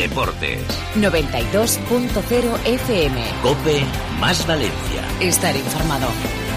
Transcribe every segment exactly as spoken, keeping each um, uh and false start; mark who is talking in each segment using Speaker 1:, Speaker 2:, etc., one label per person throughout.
Speaker 1: Deportes.
Speaker 2: noventa y dos punto cero F M.
Speaker 1: COPE más Valencia.
Speaker 2: Estar informado.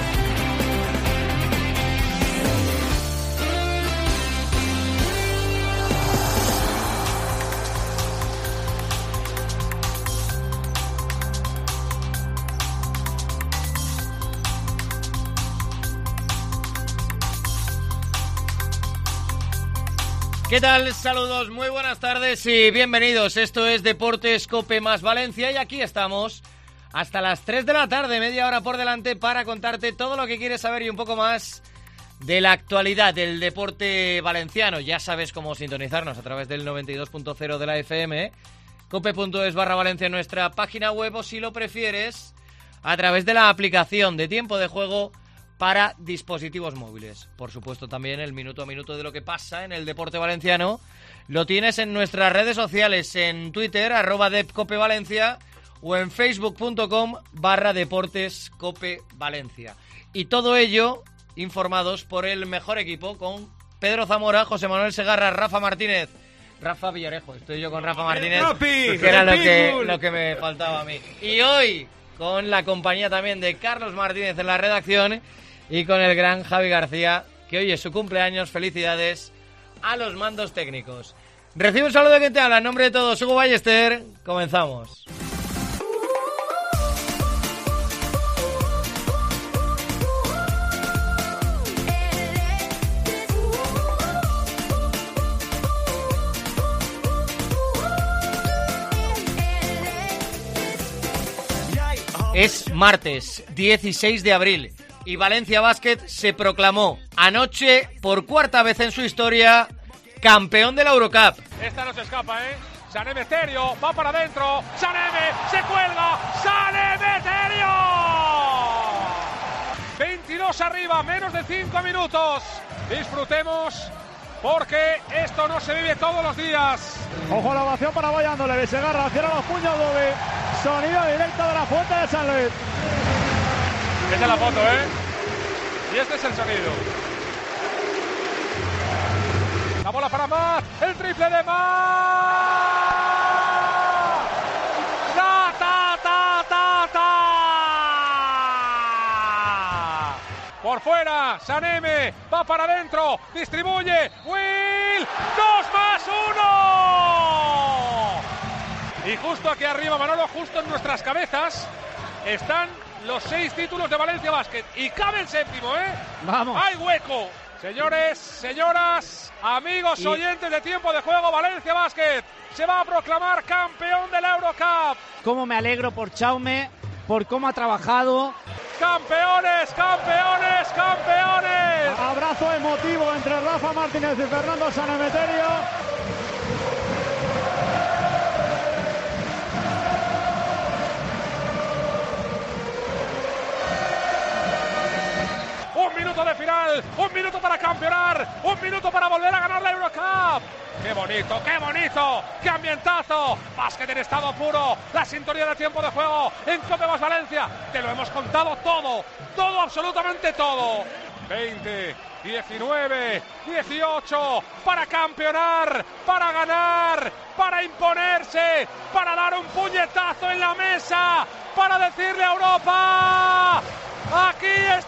Speaker 3: ¿Qué tal? Saludos, muy buenas tardes y bienvenidos. Esto es Deportes COPE más Valencia y aquí estamos hasta las tres de la tarde, media hora por delante para contarte todo lo que quieres saber y un poco más de la actualidad del deporte valenciano. Ya sabes cómo sintonizarnos a través del noventa y dos punto cero de la F M, cope.es barra Valencia en nuestra página web o si lo prefieres a través de la aplicación de tiempo de juego para dispositivos móviles. Por supuesto, también el minuto a minuto de lo que pasa en el deporte valenciano lo tienes en nuestras redes sociales, en Twitter, arroba depcopevalencia, o en facebook.com barra deportescopevalencia. Y todo ello informados por el mejor equipo, con Pedro Zamora, José Manuel Segarra, Rafa Martínez. Rafa Villarejo, estoy yo con Rafa Martínez, que era lo que, lo que me faltaba a mí. Y hoy, con la compañía también de Carlos Martínez en la redacción, y con el gran Javi García, que hoy es su cumpleaños. Felicidades a los mandos técnicos. Recibe un saludo de quien te habla. En nombre de todos, Hugo Ballester. Comenzamos. Es martes, dieciséis de abril. Y Valencia Basket se proclamó anoche, por cuarta vez en su historia, campeón de la Eurocup.
Speaker 4: Esta no se escapa, ¿eh? San Emeterio, va para adentro, Saneme, se cuelga, San Emeterio. veintidós arriba, menos de cinco minutos. Disfrutemos, porque esto no se vive todos los días.
Speaker 5: Ojo la ovación para Vallándole, Segarra, cierra los puños, doble. Sonido directo de la fuente de San Luis.
Speaker 4: Esta es la foto, ¿eh? Y este es el sonido. La bola para Mar, el triple de Mar. ¡Ta, ta, ta, ta, ta! Por fuera, Saneme, va para adentro, distribuye, Will, dos más uno. Y justo aquí arriba, Manolo, justo en nuestras cabezas, están los seis títulos de Valencia Basket. Y cabe el séptimo, ¿eh?
Speaker 5: Vamos.
Speaker 4: ¡Hay hueco! Señores, señoras, amigos y oyentes de Tiempo de Juego, Valencia Basket se va a proclamar campeón de la Eurocup.
Speaker 5: Cómo me alegro por Chaume, por cómo ha trabajado.
Speaker 4: ¡Campeones, campeones, campeones!
Speaker 5: Abrazo emotivo entre Rafa Martínez y Fernando San Emeterio.
Speaker 4: Un minuto de final, un minuto para campeonar, un minuto para volver a ganar la Eurocup. ¡Qué bonito, qué bonito! ¡Qué ambientazo! Básquet en estado puro, la sintonía de Tiempo de Juego en COPE más Valencia. Te lo hemos contado todo, todo, absolutamente todo. veinte, diecinueve, dieciocho, para campeonar, para ganar, para imponerse, para dar un puñetazo en la mesa, para decirle a Europa: ¡aquí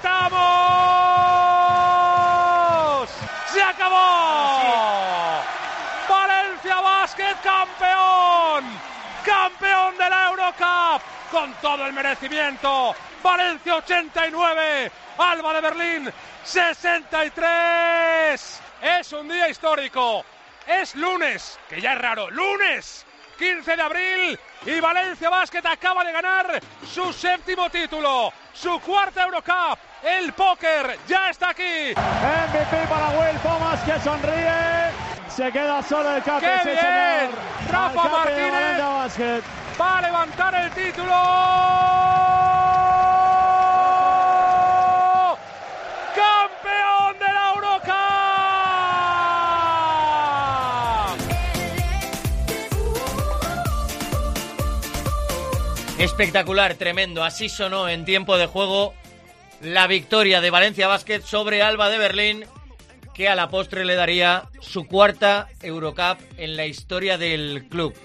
Speaker 4: estamos! ¡Se acabó! ¡Valencia Basket campeón! ¡Campeón de la Eurocup! Con todo el merecimiento. Valencia ochenta y nueve, Alba de Berlín sesenta y tres. Es un día histórico. Es lunes, que ya es raro. Lunes quince de abril y Valencia Basket acaba de ganar su séptimo título, su cuarta Eurocup. El póker ya está aquí.
Speaker 5: M V P para Will Thomas, que sonríe. Se queda solo el capi.
Speaker 4: ¡Qué
Speaker 5: sí,
Speaker 4: bien!
Speaker 5: señor.
Speaker 4: Rafa Martínez va a levantar el título. ¡Campeón de la Eurocup!
Speaker 3: Espectacular, tremendo. Así sonó en Tiempo de Juego la victoria de Valencia Basket sobre Alba de Berlín, que a la postre le daría su cuarta Eurocup en la historia del club.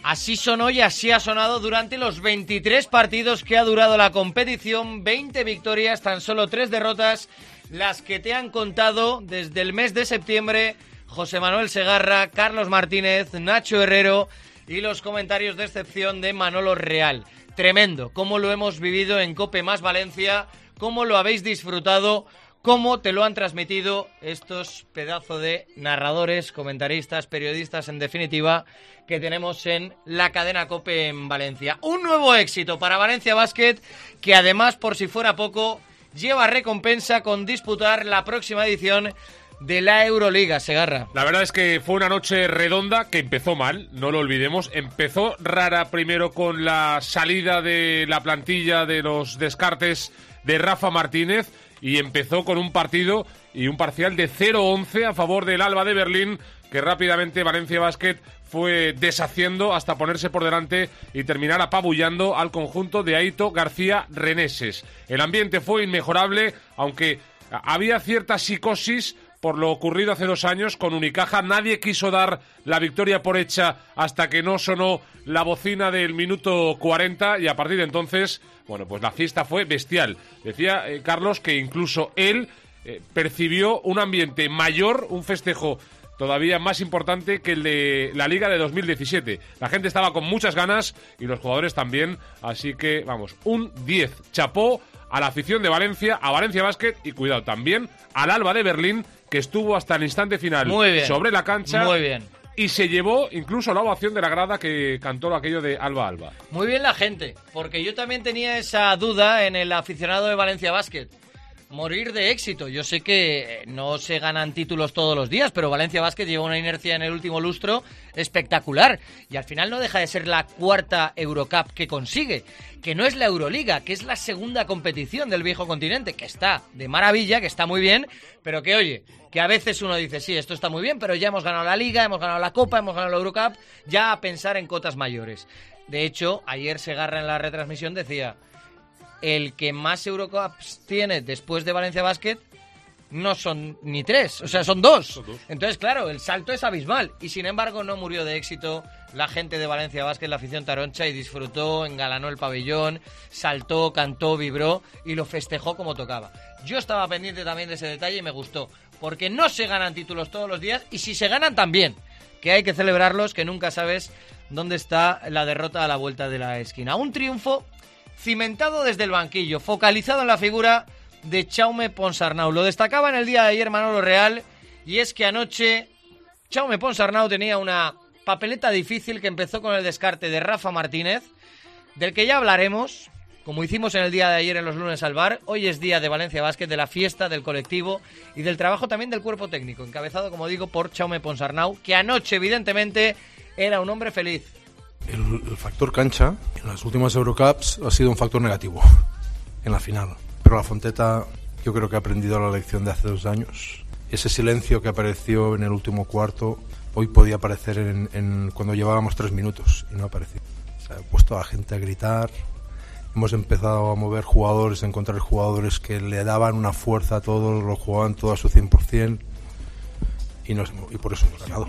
Speaker 3: Así sonó y así ha sonado durante los veintitrés partidos que ha durado la competición, veinte victorias, tan solo tres derrotas, las que te han contado desde el mes de septiembre José Manuel Segarra, Carlos Martínez, Nacho Herrero y los comentarios de excepción de Manolo Real. Tremendo, cómo lo hemos vivido en COPE más Valencia, cómo lo habéis disfrutado, cómo te lo han transmitido estos pedazos de narradores, comentaristas, periodistas, en definitiva, que tenemos en la cadena COPE en Valencia. Un nuevo éxito para Valencia Basket, que además, por si fuera poco, lleva recompensa con disputar la próxima edición de la Euroliga, Segarra.
Speaker 4: La verdad es que fue una noche redonda que empezó mal, no lo olvidemos. Empezó rara primero con la salida de la plantilla de los descartes de Rafa Martínez y empezó con un partido y un parcial de cero once a favor del Alba de Berlín, que rápidamente Valencia Basket fue deshaciendo hasta ponerse por delante y terminar apabullando al conjunto de Aito García Reneses. El ambiente fue inmejorable, aunque había cierta psicosis por lo ocurrido hace dos años con Unicaja. Nadie quiso dar la victoria por hecha hasta que no sonó la bocina del minuto cuarenta y a partir de entonces, bueno, pues la fiesta fue bestial. Decía eh, Carlos que incluso él eh, percibió un ambiente mayor, un festejo todavía más importante que el de la Liga de dos mil diecisiete. La gente estaba con muchas ganas y los jugadores también, así que, vamos, un diez. Chapó a la afición de Valencia, a Valencia Basket y, cuidado, también al Alba de Berlín, que estuvo hasta el instante final
Speaker 3: Muy bien.
Speaker 4: sobre la cancha.
Speaker 3: Muy bien.
Speaker 4: Y se llevó incluso la ovación de la grada que cantó aquello de Alba Alba.
Speaker 3: Muy bien la gente, porque yo también tenía esa duda en el aficionado de Valencia Basket. Morir de éxito. Yo sé que no se ganan títulos todos los días, pero Valencia Basket lleva una inercia en el último lustro espectacular. Y al final no deja de ser la cuarta Eurocup que consigue, que no es la Euroliga, que es la segunda competición del viejo continente, que está de maravilla, que está muy bien, pero que, oye, que a veces uno dice, sí, esto está muy bien, pero ya hemos ganado la Liga, hemos ganado la Copa, hemos ganado la Eurocup, ya a pensar en cotas mayores. De hecho, ayer Segarra en la retransmisión decía, el que más Eurocups tiene después de Valencia Basket no son ni tres, o sea, son dos. son dos. Entonces, claro, el salto es abismal. Y sin embargo, no murió de éxito la gente de Valencia Basket, la afición taroncha, y disfrutó, engalanó el pabellón, saltó, cantó, vibró y lo festejó como tocaba. Yo estaba pendiente también de ese detalle y me gustó, porque no se ganan títulos todos los días, y si se ganan también, que hay que celebrarlos, que nunca sabes dónde está la derrota a la vuelta de la esquina. Un triunfo cimentado desde el banquillo, focalizado en la figura de Jaume Ponsarnau. Lo destacaba en el día de ayer Manolo Real, y es que anoche Jaume Ponsarnau tenía una papeleta difícil que empezó con el descarte de Rafa Martínez, del que ya hablaremos, como hicimos en el día de ayer en los lunes al bar. Hoy es día de Valencia Basket, de la fiesta, del colectivo y del trabajo también del cuerpo técnico, encabezado, como digo, por Jaume Ponsarnau, que anoche evidentemente era un hombre feliz.
Speaker 6: El, el factor cancha en las últimas Eurocups ha sido un factor negativo en la final, pero la Fonteta yo creo que ha aprendido la lección de hace dos años. Ese silencio que apareció en el último cuarto hoy podía aparecer en, en, cuando llevábamos tres minutos y no apareció. Se ha puesto a la gente a gritar, hemos empezado a mover jugadores, a encontrar jugadores que le daban una fuerza a todos, lo jugaban todo a su cien por ciento. Y, nos, y por eso hemos ganado.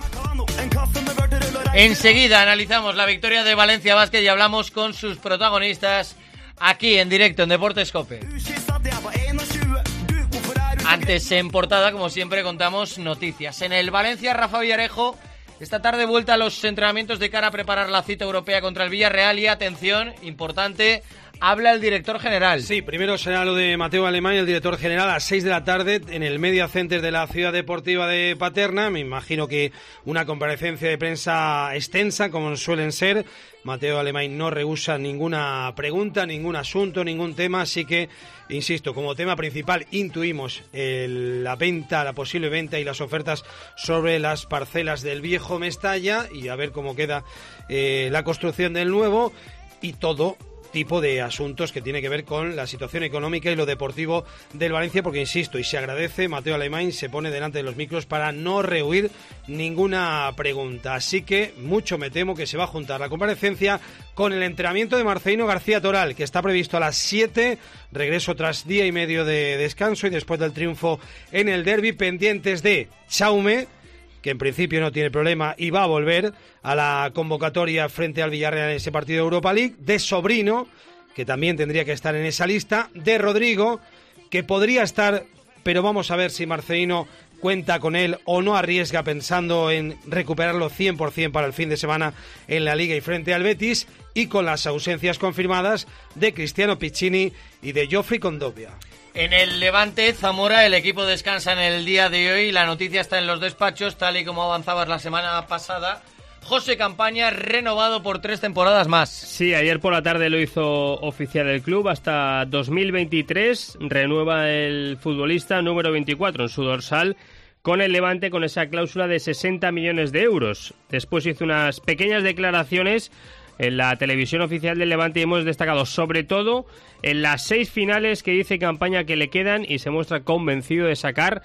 Speaker 3: Enseguida analizamos la victoria de Valencia Basket y hablamos con sus protagonistas aquí en directo en Deportes COPE. Antes, en portada, como siempre, contamos noticias. En el Valencia, Rafa Villarejo, esta tarde vuelta a los entrenamientos de cara a preparar la cita europea contra el Villarreal. Y atención, importante, habla el director general.
Speaker 7: Sí, primero será lo de Mateo Alemany, el director general, a las seis de la tarde en el Media Center de la Ciudad Deportiva de Paterna. Me imagino que una comparecencia de prensa extensa, como suelen ser. Mateo Alemany no rehúsa ninguna pregunta, ningún asunto, ningún tema, así que, insisto, como tema principal intuimos el, la venta, la posible venta y las ofertas sobre las parcelas del viejo Mestalla, y a ver cómo queda eh, la construcción del nuevo, y todo tipo de asuntos que tiene que ver con la situación económica y lo deportivo del Valencia, porque insisto, y se agradece, Mateo Alemany se pone delante de los micros para no rehuir ninguna pregunta, así que mucho me temo que se va a juntar la comparecencia con el entrenamiento de Marcelino García Toral, que está previsto a las siete, regreso tras día y medio de descanso y después del triunfo en el derbi, pendientes de Jaume, que en principio no tiene problema y va a volver a la convocatoria frente al Villarreal en ese partido de Europa League, de Sobrino, que también tendría que estar en esa lista, de Rodrigo, que podría estar, pero vamos a ver si Marcelino cuenta con él o no arriesga pensando en recuperarlo cien por ciento para el fin de semana en la Liga y frente al Betis, y con las ausencias confirmadas de Cristiano Piccini y de Geoffrey Kondogbia.
Speaker 3: En el Levante, Zamora, el equipo descansa en el día de hoy. La noticia está en los despachos, tal y como avanzabas la semana pasada. José Campaña, renovado por tres temporadas más.
Speaker 8: Sí, ayer por la tarde lo hizo oficial el club. Hasta dos mil veintitrés renueva el futbolista número veinticuatro en su dorsal con el Levante, con esa cláusula de sesenta millones de euros. Después hizo unas pequeñas declaraciones en la televisión oficial del Levante y hemos destacado sobre todo en las seis finales que dice Campaña que le quedan, y se muestra convencido de sacar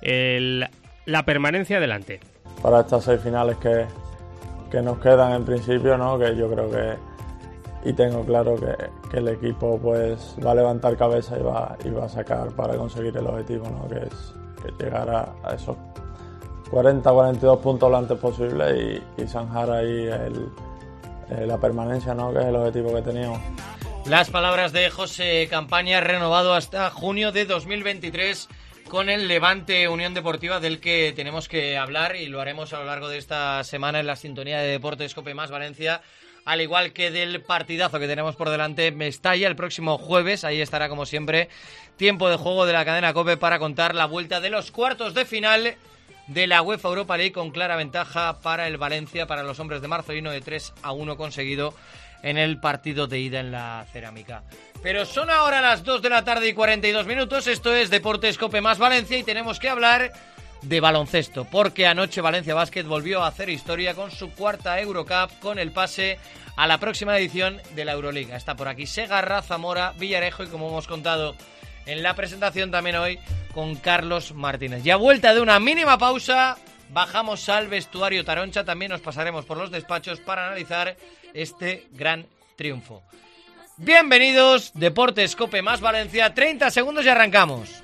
Speaker 8: el, la permanencia adelante.
Speaker 9: Para estas seis finales que, que nos quedan en principio, ¿no? Que yo creo que, y tengo claro que, que el equipo pues va a levantar cabeza y va, y va a sacar para conseguir el objetivo, ¿no? Que es que llegar a, a esos cuarenta a cuarenta y dos puntos lo antes posible y, y zanjar ahí el, eh, la permanencia, ¿no? Que es el objetivo que teníamos.
Speaker 3: Las palabras de José Campaña, renovado hasta junio de dos mil veintitrés con el Levante Unión Deportiva, del que tenemos que hablar y lo haremos a lo largo de esta semana en la sintonía de Deportes COPE más Valencia, al igual que del partidazo que tenemos por delante Mestalla el próximo jueves. Ahí estará, como siempre, tiempo de juego de la cadena COPE para contar la vuelta de los cuartos de final de la UEFA Europa League, con clara ventaja para el Valencia, para los hombres de Marcelino, de tres a uno conseguido en el partido de ida en la Cerámica. Pero son ahora las dos de la tarde y cuarenta y dos minutos. Esto es Deportes COPE más Valencia y tenemos que hablar de baloncesto, porque anoche Valencia Basket volvió a hacer historia con su cuarta Eurocup, con el pase a la próxima edición de la Euroliga. Está por aquí Segarra, Zamora, Villarejo y, como hemos contado en la presentación también hoy, con Carlos Martínez. Y a vuelta de una mínima pausa, bajamos al vestuario Taroncha. También nos pasaremos por los despachos para analizar este gran triunfo. Bienvenidos, Deportes COPE más Valencia, treinta segundos y arrancamos.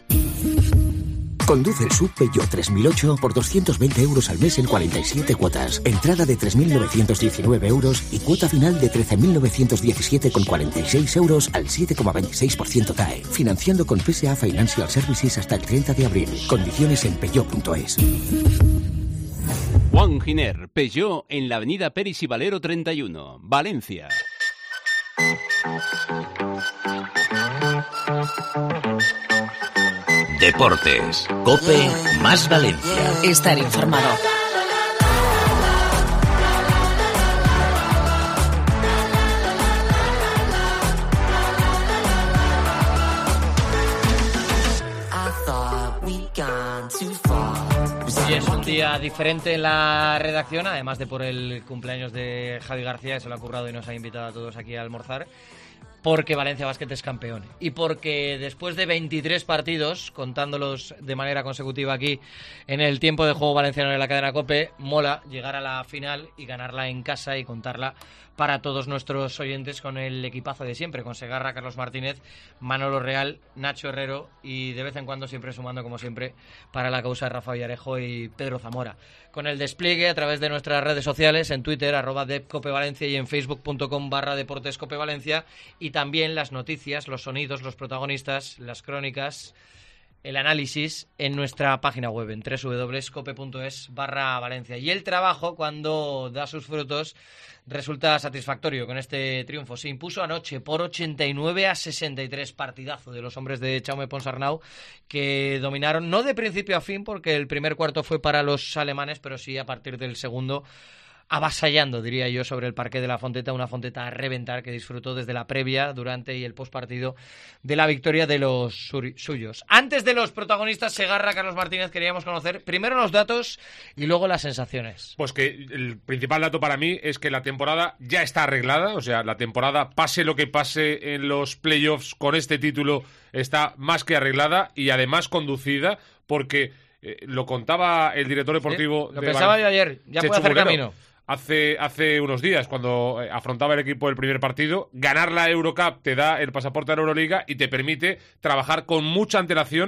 Speaker 1: Conduce el S U V Peugeot tres mil ocho por doscientos veinte euros al mes en cuarenta y siete cuotas. Entrada de tres mil novecientos diecinueve euros y cuota final de trece mil novecientos diecisiete con cuarenta y seis euros al siete coma veintiséis por ciento C A E. Financiando con P S A Financial Services hasta el treinta de abril. Condiciones en peugeot punto es.
Speaker 10: Juan Giner, Peugeot, en la avenida Peris y Valero treinta y uno, Valencia.
Speaker 1: Deportes, COPE más Valencia.
Speaker 2: Estar informado.
Speaker 3: Y es un día diferente en la redacción, además de por el cumpleaños de Javi García, que se lo ha currado y nos ha invitado a todos aquí a almorzar, porque Valencia Basket es campeón. Y porque después de veintitrés partidos, contándolos de manera consecutiva aquí en el tiempo de juego valenciano en la cadena COPE, mola llegar a la final y ganarla en casa y contarla para todos nuestros oyentes con el equipazo de siempre, con Segarra, Carlos Martínez, Manolo Real, Nacho Herrero y de vez en cuando siempre sumando, como siempre, para la causa de Rafa Villarejo y Pedro Zamora. Con el despliegue a través de nuestras redes sociales, en Twitter, arroba depcopevalencia, y en facebook.com barra deportescopevalencia, y también las noticias, los sonidos, los protagonistas, las crónicas, el análisis en nuestra página web en doble u doble u doble u punto cope punto es barra Valencia. Y el trabajo, cuando da sus frutos, resulta satisfactorio con este triunfo. Se impuso anoche por ochenta y nueve a sesenta y tres, partidazo de los hombres de Jaume Ponsarnau, que dominaron no de principio a fin, porque el primer cuarto fue para los alemanes, pero sí a partir del segundo, avasallando, diría yo, sobre el parqué de la Fonteta, una Fonteta a reventar que disfrutó desde la previa, durante y el postpartido de la victoria de los suyos. Antes de los protagonistas, Segarra, Carlos Martínez, queríamos conocer primero los datos y luego las sensaciones.
Speaker 4: Pues que el principal dato para mí es que la temporada ya está arreglada, o sea, la temporada, pase lo que pase en los playoffs, con este título está más que arreglada y además conducida, porque eh, lo contaba el director deportivo.
Speaker 3: Sí, lo
Speaker 4: de
Speaker 3: pensaba
Speaker 4: Val-
Speaker 3: yo ayer, ya
Speaker 4: Chechu
Speaker 3: puede hacer
Speaker 4: Murguero.
Speaker 3: camino.
Speaker 4: Hace, hace unos días, cuando afrontaba el equipo el primer partido, ganar la Eurocup te da el pasaporte a la Euroliga y te permite trabajar con mucha antelación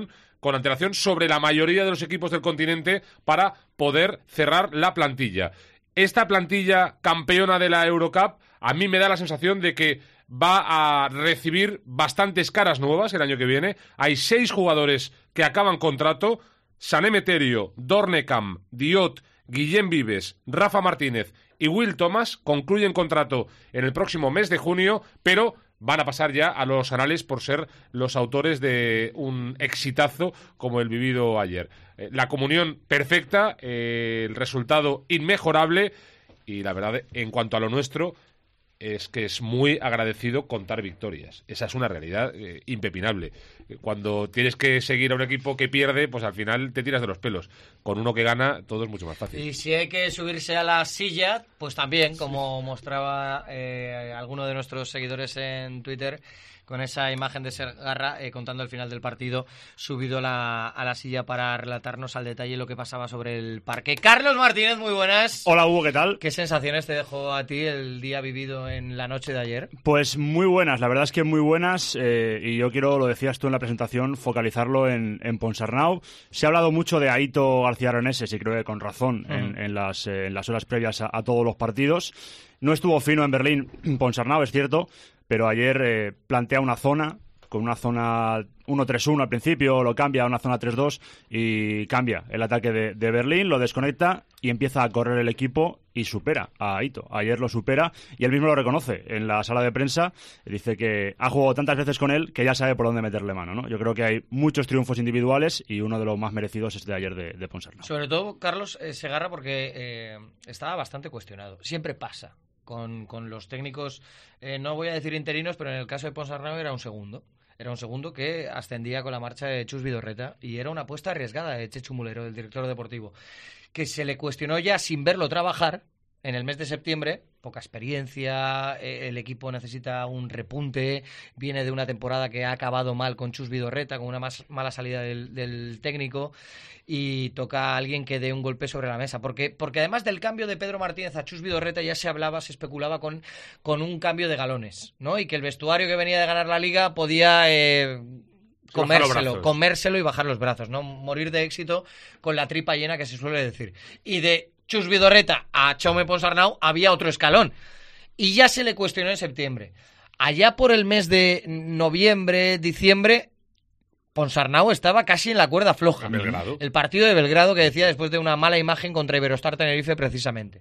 Speaker 4: con antelación sobre la mayoría de los equipos del continente para poder cerrar la plantilla. Esta plantilla campeona de la Eurocup a mí me da la sensación de que va a recibir bastantes caras nuevas el año que viene. Hay seis jugadores que acaban contrato: Sané Meterio, Dornekam, Diot, Guillem Vives, Rafa Martínez y Will Thomas concluyen contrato en el próximo mes de junio, pero van a pasar ya a los anales por ser los autores de un exitazo como el vivido ayer. Eh, la comunión perfecta, eh, el resultado inmejorable y la verdad, en cuanto a lo nuestro, es que es muy agradecido contar victorias. Esa es una realidad eh, impepinable. Cuando tienes que seguir a un equipo que pierde, pues al final te tiras de los pelos. Con uno que gana, todo es mucho más fácil.
Speaker 3: Y si hay que subirse a la silla, pues también, como mostraba eh, alguno de nuestros seguidores en Twitter, con esa imagen de Segarra eh, contando el final del partido, subido la, a la silla para relatarnos al detalle lo que pasaba sobre el parque. Carlos Martínez, muy buenas.
Speaker 5: Hola, Hugo, ¿qué tal?
Speaker 3: ¿Qué sensaciones te dejó a ti el día vivido en la noche de ayer?
Speaker 5: Pues muy buenas, la verdad es que muy buenas, eh, y yo quiero, lo decías tú en la presentación, focalizarlo en, en Ponsarnau. Se ha hablado mucho de Aito García Aroneses, y creo que con razón, uh-huh. en, en, las, eh, en las horas previas a, a todos los partidos. No estuvo fino en Berlín Ponsarnau, es cierto, pero ayer eh, plantea una zona, con una zona uno tres uno al principio, lo cambia a una zona tres dos y cambia el ataque de, de Berlín, lo desconecta y empieza a correr el equipo y supera a Aito. Ayer lo supera y él mismo lo reconoce en la sala de prensa. Dice que ha jugado tantas veces con él que ya sabe por dónde meterle mano, ¿no? Yo creo que hay muchos triunfos individuales y uno de los más merecidos es el de ayer de, de Ponsarnau.
Speaker 3: Sobre todo, Carlos, eh, Segarra, porque eh, estaba bastante cuestionado. Siempre pasa con, con los técnicos, eh, no voy a decir interinos, pero en el caso de Ponsarnau era un segundo. Era un segundo que ascendía con la marcha de Chus Vidorreta y era una apuesta arriesgada de Chechu Mulero, el director deportivo, que se le cuestionó ya sin verlo trabajar en el mes de septiembre. Poca experiencia, eh, el equipo necesita un repunte, viene de una temporada que ha acabado mal con Chus Vidorreta, con una más mala salida del, del técnico, y toca a alguien que dé un golpe sobre la mesa, porque, porque además del cambio de Pedro Martínez a Chus Vidorreta ya se hablaba, se especulaba con, con un cambio de galones, ¿no? Y que el vestuario que venía de ganar la Liga podía eh, comérselo, comérselo y bajar los brazos, ¿no? Morir de éxito con la tripa llena, que se suele decir. Y de Chus Vidorreta a Jaume Ponsarnau había otro escalón y ya se le cuestionó en septiembre. Allá por el mes de noviembre, diciembre, Ponsarnau estaba casi en la cuerda floja.
Speaker 4: Belgrado.
Speaker 3: El partido de Belgrado, que decía, después de una mala imagen contra Iberostar Tenerife precisamente.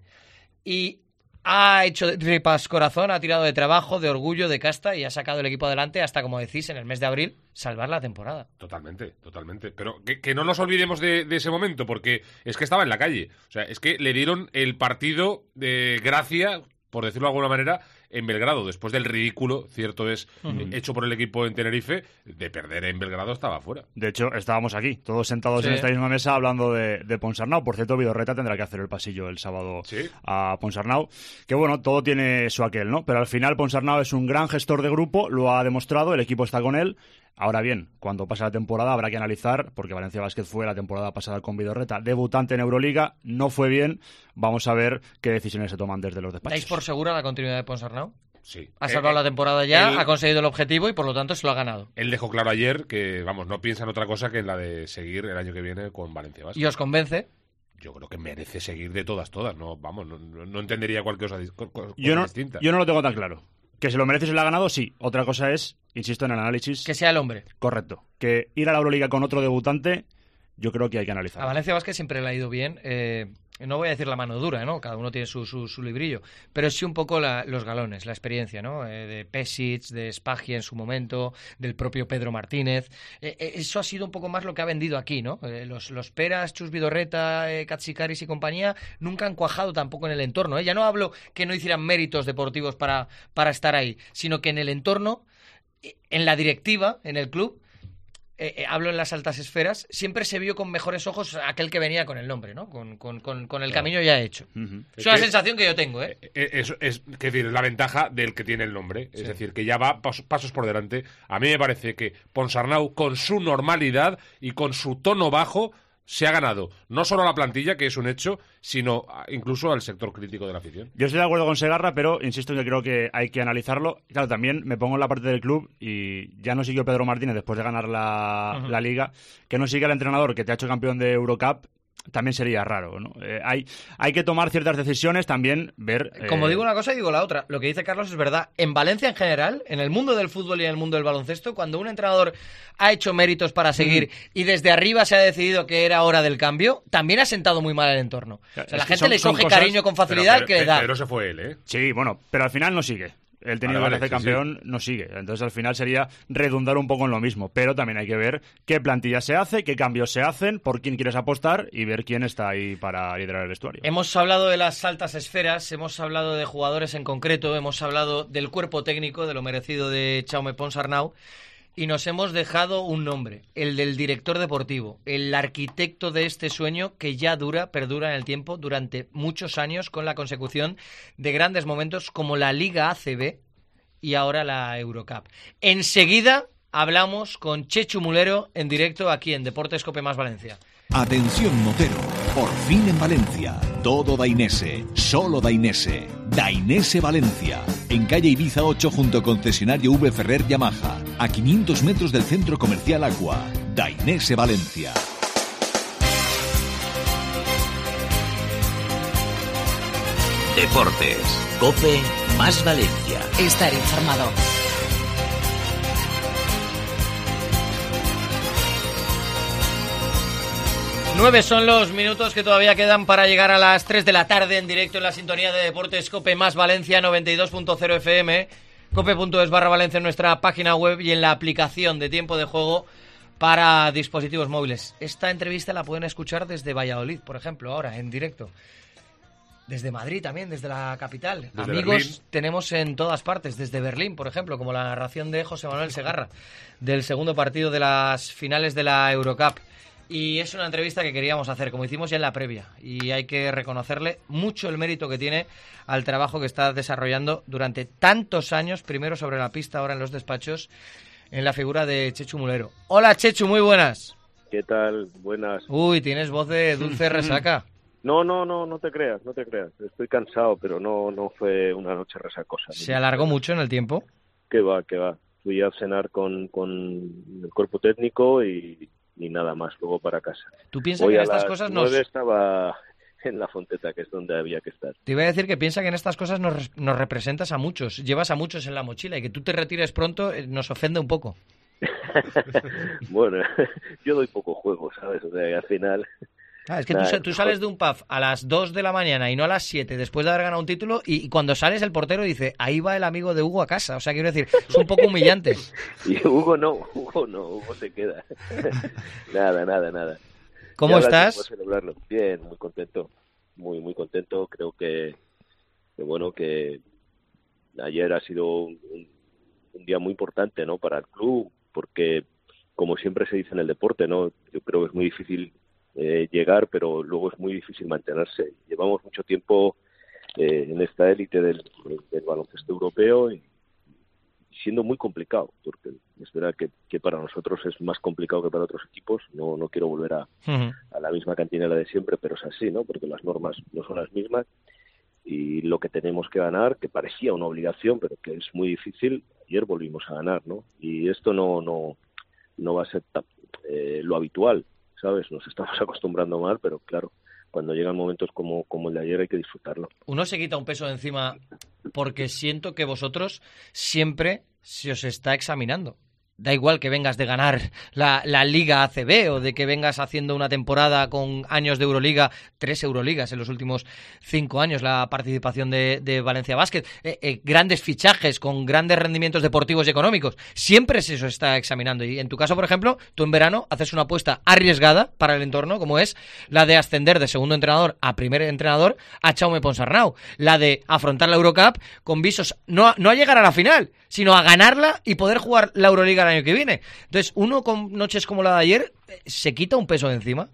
Speaker 3: Y ha hecho de tripas corazón, ha tirado de trabajo, de orgullo, de casta y ha sacado el equipo adelante hasta, como decís, en el mes de abril, salvar la temporada.
Speaker 4: Totalmente, totalmente. Pero que, que no nos olvidemos de, de ese momento, porque es que estaba en la calle. O sea, es que le dieron el partido de gracia, por decirlo de alguna manera, en Belgrado, después del ridículo, cierto es, uh-huh. hecho por el equipo en Tenerife, de perder en Belgrado estaba fuera.
Speaker 5: De hecho, estábamos aquí, todos sentados sí. en esta misma mesa hablando de, de Ponsarnau. Por cierto, Vidorreta tendrá que hacer el pasillo el sábado ¿Sí? a Ponsarnau. Que bueno, todo tiene su aquel, ¿no? Pero al final Ponsarnau es un gran gestor de grupo, lo ha demostrado, el equipo está con él. Ahora bien, cuando pase la temporada habrá que analizar, porque Valencia Basket fue la temporada pasada con Vidorreta debutante en Euroliga, no fue bien. Vamos a ver qué decisiones se toman desde los despachos.
Speaker 3: ¿Dais por segura la continuidad de Ponsarnau?
Speaker 4: Sí.
Speaker 3: Ha salvado eh, la temporada ya,
Speaker 4: él,
Speaker 3: ha conseguido el objetivo y por lo tanto se lo ha ganado.
Speaker 4: Él dejó claro ayer que, vamos, no piensa en otra cosa que en la de seguir el año que viene con Valencia Basket.
Speaker 3: ¿Y os convence?
Speaker 4: Yo creo que merece seguir de todas, todas. No, vamos, no, no entendería cualquier cosa, cosa
Speaker 5: yo no,
Speaker 4: distinta.
Speaker 5: Yo no lo tengo tan claro. Que se lo merece y se lo ha ganado, sí. Otra cosa es, insisto en el análisis...
Speaker 3: Que sea el hombre.
Speaker 5: Correcto. Que ir a la Euroliga con otro debutante, yo creo que hay que analizar.
Speaker 3: A Valencia Basket siempre le ha ido bien. Eh, no voy a decir la mano dura, ¿no? Cada uno tiene su, su, su librillo. Pero sí un poco la, los galones, la experiencia, ¿no? Eh, de Pesic, de Spagia en su momento, del propio Pedro Martínez. Eh, eh, eso ha sido un poco más lo que ha vendido aquí, ¿no? Eh, los, los Peras, Chus Vidorreta, eh, Katsikaris y compañía nunca han cuajado tampoco en el entorno. ¿eh? Ya no hablo que no hicieran méritos deportivos para, para estar ahí, sino que en el entorno, en la directiva, en el club, Eh, eh, hablo en las altas esferas, siempre se vio con mejores ojos aquel que venía con el nombre, ¿no? Con, con, con, con el claro. camino ya hecho. Uh-huh. Es, es una que, sensación que yo tengo, ¿eh?
Speaker 4: Es, es, es, es decir, la ventaja del que tiene el nombre. Sí. Es decir, que ya va pas, pasos por delante. A mí me parece que Ponsarnau, con su normalidad y con su tono bajo, se ha ganado no solo a la plantilla, que es un hecho, sino incluso al sector crítico de la afición.
Speaker 5: Yo estoy de acuerdo con Segarra, pero insisto en que creo que hay que analizarlo. Claro, también me pongo en la parte del club y ya no siguió Pedro Martínez después de ganar la, uh-huh. la Liga, que no siga el entrenador que te ha hecho campeón de Eurocup. También sería raro, ¿no? Eh, hay, hay que tomar ciertas decisiones, también ver... Eh...
Speaker 3: Como digo una cosa y digo la otra. Lo que dice Carlos es verdad. En Valencia en general, en el mundo del fútbol y en el mundo del baloncesto, cuando un entrenador ha hecho méritos para seguir mm. y desde arriba se ha decidido que era hora del cambio, también ha sentado muy mal el entorno. O sea, es la gente son, le coge cosas... cariño con facilidad pero, pero, que le da.
Speaker 4: Pero se fue él, ¿eh?
Speaker 5: Sí, bueno, pero al final no sigue. El técnico vale, vale, de sí, campeón sí. no sigue. Entonces, al final sería redundar un poco en lo mismo. Pero también hay que ver qué plantilla se hace, qué cambios se hacen, por quién quieres apostar y ver quién está ahí para liderar el vestuario.
Speaker 3: Hemos hablado de las altas esferas, hemos hablado de jugadores en concreto, hemos hablado del cuerpo técnico, de lo merecido de Jaume Ponsarnau, y nos hemos dejado un nombre, el del director deportivo, el arquitecto de este sueño que ya dura, perdura en el tiempo durante muchos años con la consecución de grandes momentos como la Liga A C B y ahora la Eurocup. Enseguida hablamos con Chechu Mulero en directo aquí en Deportes Cope Más Valencia.
Speaker 11: Atención Motero, por fin en Valencia, todo Dainese, solo Dainese, Dainese Valencia, en calle Ibiza ocho junto al concesionario V Ferrer Yamaha, a quinientos metros del centro comercial Aqua, Dainese Valencia.
Speaker 2: Deportes, Cope Más Valencia. Estar informado.
Speaker 3: Nueve son los minutos que todavía quedan para llegar a las tres de la tarde en directo en la sintonía de Deportes Cope Más Valencia noventa y dos punto cero F M, cope.es barra Valencia en nuestra página web y en la aplicación de Tiempo de Juego para dispositivos móviles. Esta entrevista la pueden escuchar desde Valladolid, por ejemplo, ahora en directo. Desde Madrid también, desde la capital.
Speaker 4: Desde
Speaker 3: Amigos
Speaker 4: Berlín.
Speaker 3: Tenemos en todas partes, desde Berlín, por ejemplo, como la narración de José Manuel Segarra del segundo partido de las finales de la Eurocup. Y es una entrevista que queríamos hacer, como hicimos ya en la previa, y hay que reconocerle mucho el mérito que tiene al trabajo que está desarrollando durante tantos años, primero sobre la pista, ahora en los despachos, en la figura de Chechu Mulero. Hola Chechu, muy buenas.
Speaker 12: ¿Qué tal? Buenas.
Speaker 3: Uy, tienes voz de dulce resaca.
Speaker 12: No, no, no, no te creas, no te creas. Estoy cansado, pero no, no fue una noche resacosa.
Speaker 3: ¿Se alargó mucho en el tiempo?
Speaker 12: Que va, que va. Fui a cenar con, con el cuerpo técnico y, y nada más, luego para casa.
Speaker 3: ¿Tú piensas
Speaker 12: Hoy
Speaker 3: que en
Speaker 12: a
Speaker 3: estas
Speaker 12: las
Speaker 3: cosas
Speaker 12: nueve
Speaker 3: nos...
Speaker 12: estaba en la Fonteta, que es donde había que estar.
Speaker 3: Te iba a decir que piensa que en estas cosas nos, nos representas a muchos, llevas a muchos en la mochila y que tú te retires pronto eh, nos ofende un poco.
Speaker 12: Bueno, yo doy poco juego, ¿sabes? O sea, al final...
Speaker 3: Ah, es que
Speaker 12: Nada,
Speaker 3: tú, tú sales de un pub a las dos de la mañana y no a las siete después de haber ganado un título y, y cuando sales el portero dice, ahí va el amigo de Hugo a casa. O sea, quiero decir, es un poco humillante.
Speaker 12: Y Hugo no, Hugo no, Hugo se queda. Nada, nada, nada.
Speaker 3: ¿Cómo estás?
Speaker 12: Bien, muy contento, muy, muy contento. Creo que, que bueno, que ayer ha sido un, un día muy importante, ¿no? Para el club, porque como siempre se dice en el deporte, ¿no? Yo creo que es muy difícil Eh, llegar, pero luego es muy difícil mantenerse. Llevamos mucho tiempo eh, en esta élite del, del baloncesto europeo y, y siendo muy complicado, porque es verdad que, que para nosotros es más complicado que para otros equipos. No, no quiero volver a, uh-huh. a la misma cantinela de siempre, pero es así, ¿no? Porque las normas no son las mismas y lo que tenemos que ganar, que parecía una obligación, pero que es muy difícil, ayer volvimos a ganar, ¿no? Y esto no, no, no va a ser eh, lo habitual, ¿sabes? Nos estamos acostumbrando mal, pero claro, cuando llegan momentos como, como el de ayer hay que disfrutarlo.
Speaker 3: Uno se quita un peso de encima porque siento que vosotros siempre se os está examinando. Da igual que vengas de ganar la, la Liga A C B o de que vengas haciendo una temporada con años de Euroliga, tres Euroligas en los últimos cinco años, la participación de, de Valencia Basket, eh, eh, grandes fichajes con grandes rendimientos deportivos y económicos. Siempre se os está examinando. Y en tu caso, por ejemplo, tú en verano haces una apuesta arriesgada para el entorno, como es la de ascender de segundo entrenador a primer entrenador a Jaume Ponsarnau. La de afrontar la Eurocup con visos no a, no a llegar a la final, sino a ganarla y poder jugar la Euroliga el año que viene. Entonces, uno con noches como la de ayer, ¿se quita un peso de encima?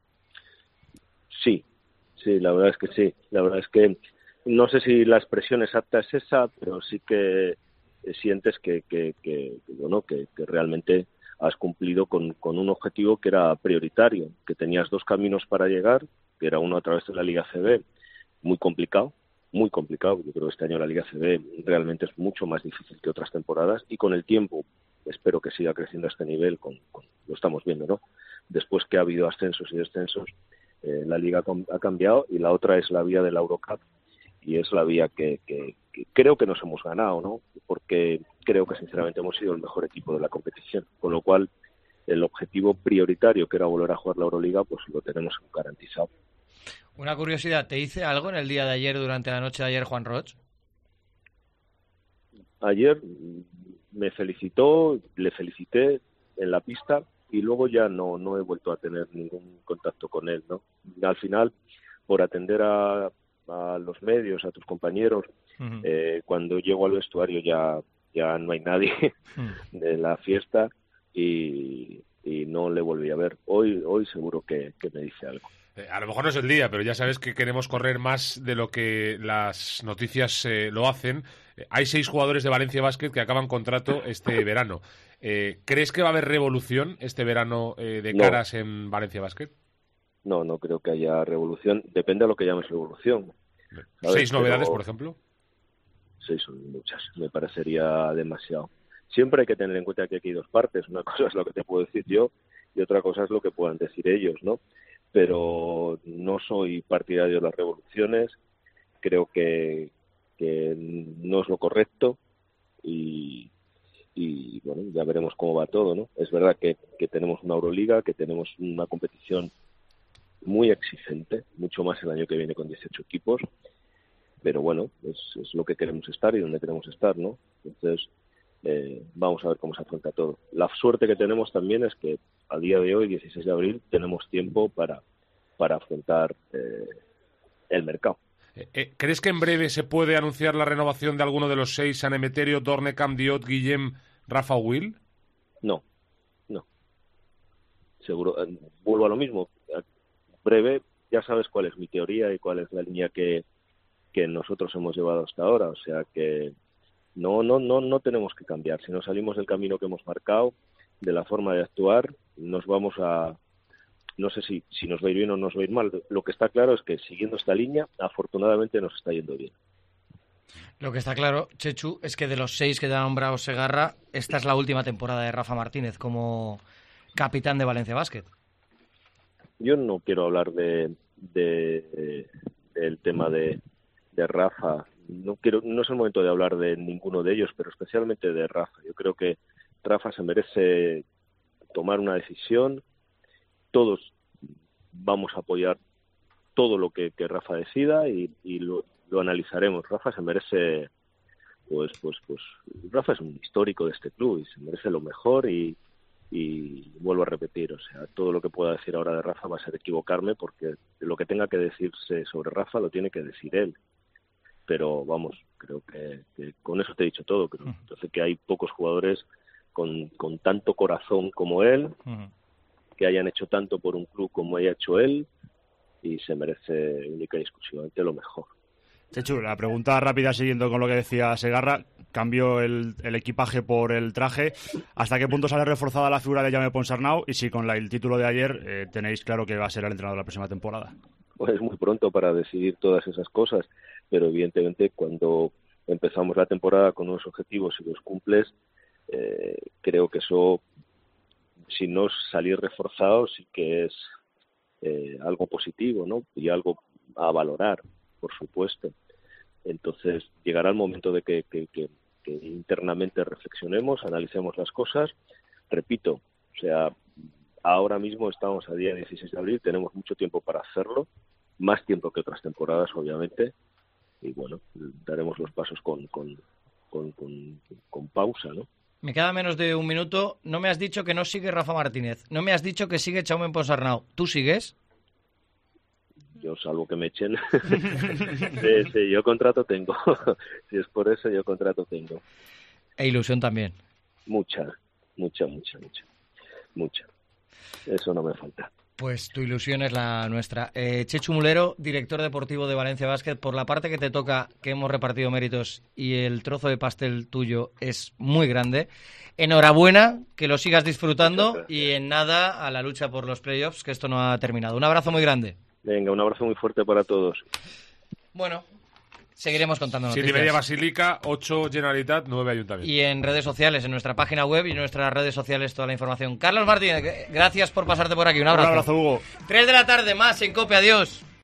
Speaker 12: Sí, sí, la verdad es que sí. La verdad es que no sé si la expresión exacta es esa, pero sí que sientes que, que, que bueno, que, que realmente has cumplido con, con un objetivo que era prioritario, que tenías dos caminos para llegar, que era uno a través de la Liga A C B, muy complicado, muy complicado. Yo creo que este año la Liga A C B realmente es mucho más difícil que otras temporadas, y con el tiempo espero que siga creciendo a este nivel, con, con, lo estamos viendo, ¿no? Después que ha habido ascensos y descensos, eh, la Liga ha cambiado, y la otra es la vía de la Eurocup, y es la vía que, que, que creo que nos hemos ganado, ¿no? Porque creo que sinceramente hemos sido el mejor equipo de la competición, con lo cual el objetivo prioritario, que era volver a jugar la Euroliga, pues lo tenemos garantizado.
Speaker 3: Una curiosidad, ¿te dice algo en el día de ayer, durante la noche de ayer, Juan Roig?
Speaker 12: Ayer me felicitó, le felicité en la pista, y luego ya no, no he vuelto a tener ningún contacto con él, ¿no? Al final, por atender a a los medios, a tus compañeros, uh-huh. eh, cuando llego al vestuario ya ya no hay nadie uh-huh. de la fiesta, y, y no le volví a ver. Hoy hoy seguro que, que me dice algo.
Speaker 4: Eh, a lo mejor no es el día, pero ya sabes que queremos correr más de lo que las noticias eh, lo hacen. Eh, hay seis jugadores de Valencia Basket que acaban contrato este verano. Eh, ¿Crees que va a haber revolución este verano eh, de caras no. en Valencia Basket?
Speaker 12: No, no creo que haya revolución. Depende de lo que llames revolución.
Speaker 4: ¿Sabes? ¿Seis novedades, Pero, por ejemplo?
Speaker 12: Seis son muchas. Me parecería demasiado. Siempre hay que tener en cuenta que aquí hay dos partes. Una cosa es lo que te puedo decir yo, y otra cosa es lo que puedan decir ellos, ¿no? Pero no soy partidario de las revoluciones. Creo que, que no es lo correcto, y, y bueno, ya veremos cómo va todo, ¿no? Es verdad que, que tenemos una Euroliga, que tenemos una competición muy exigente, mucho más el año que viene con dieciocho equipos, pero bueno, es, es lo que queremos estar y donde queremos estar, ¿no? Entonces, eh, vamos a ver cómo se afronta todo. La suerte que tenemos también es que a día de hoy, dieciséis de abril, tenemos tiempo para, para afrontar eh, el mercado.
Speaker 4: Eh, ¿Crees que en breve se puede anunciar la renovación de alguno de los seis, San Emeterio, Dornecamp, Diot, Guillem, Rafa o Will?
Speaker 12: No, no. Seguro, eh, vuelvo a lo mismo. Breve, ya sabes cuál es mi teoría y cuál es la línea que, que nosotros hemos llevado hasta ahora, o sea que no no no no tenemos que cambiar. Si no salimos del camino que hemos marcado, de la forma de actuar, nos vamos a, no sé si si nos va a ir bien o nos va a ir mal. Lo que está claro es que siguiendo esta línea, afortunadamente nos está yendo bien.
Speaker 3: Lo que está claro, Chechu, es que de los seis que te ha nombrado Segarra, esta es la última temporada de Rafa Martínez como capitán de Valencia Basket.
Speaker 12: Yo no quiero hablar de, de, de del tema de, de Rafa. No quiero, no es el momento de hablar de ninguno de ellos, pero especialmente de Rafa. Yo creo que Rafa se merece tomar una decisión. Todos vamos a apoyar todo lo que, que Rafa decida, y, y lo, lo analizaremos. Rafa se merece, pues, pues, pues, Rafa es un histórico de este club y se merece lo mejor, y y vuelvo a repetir, o sea, todo lo que pueda decir ahora de Rafa va a ser equivocarme, porque lo que tenga que decirse sobre Rafa lo tiene que decir él. Pero vamos, creo que, que con eso te he dicho todo. Creo entonces que hay pocos jugadores con, con tanto corazón como él, uh-huh. que hayan hecho tanto por un club como haya hecho él, y se merece única y exclusivamente lo mejor.
Speaker 5: Chechu, la pregunta rápida siguiendo con lo que decía Segarra, cambió el, el equipaje por el traje. ¿Hasta qué punto sale reforzada la figura de Jaume Ponsarnau? Y si con la, el título de ayer eh, tenéis claro que va a ser el entrenador de la próxima temporada.
Speaker 12: Pues es muy pronto para decidir todas esas cosas, pero evidentemente cuando empezamos la temporada con unos objetivos y los cumples, eh, creo que eso, si no salir reforzado, sí que es eh, algo positivo, ¿no? Y algo a valorar, por supuesto. Entonces llegará el momento de que, que, que, que internamente reflexionemos, analicemos las cosas. Repito, o sea, ahora mismo estamos a día dieciséis de abril, tenemos mucho tiempo para hacerlo, más tiempo que otras temporadas, obviamente, y bueno, daremos los pasos con, con, con, con, con pausa, ¿no?
Speaker 3: Me queda menos de un minuto. No me has dicho que no sigue Rafa Martínez, no me has dicho que sigue Jaume Ponsarnau. ¿Tú sigues?
Speaker 12: Yo, salvo que me echen. sí, sí, yo contrato tengo. Si es por eso, yo contrato tengo.
Speaker 3: E ilusión también.
Speaker 12: Mucha, mucha, mucha, mucha. Mucha. Eso no me falta.
Speaker 3: Pues tu ilusión es la nuestra. Eh, Chechu Mulero, director deportivo de Valencia Basket, por la parte que te toca, que hemos repartido méritos y el trozo de pastel tuyo es muy grande. Enhorabuena, que lo sigas disfrutando y en nada a la lucha por los playoffs, que esto no ha terminado. Un abrazo muy grande.
Speaker 12: Venga, un abrazo muy fuerte para todos.
Speaker 3: Bueno, seguiremos contando noticias.
Speaker 4: Siete y media Basílica, ocho Generalitat, nueve Ayuntamiento.
Speaker 3: Y en redes sociales, en nuestra página web y en nuestras redes sociales toda la información. Carlos Martínez, gracias por pasarte por aquí. Un abrazo.
Speaker 5: Un abrazo, Hugo.
Speaker 3: Tres de la tarde más en COPE. Adiós.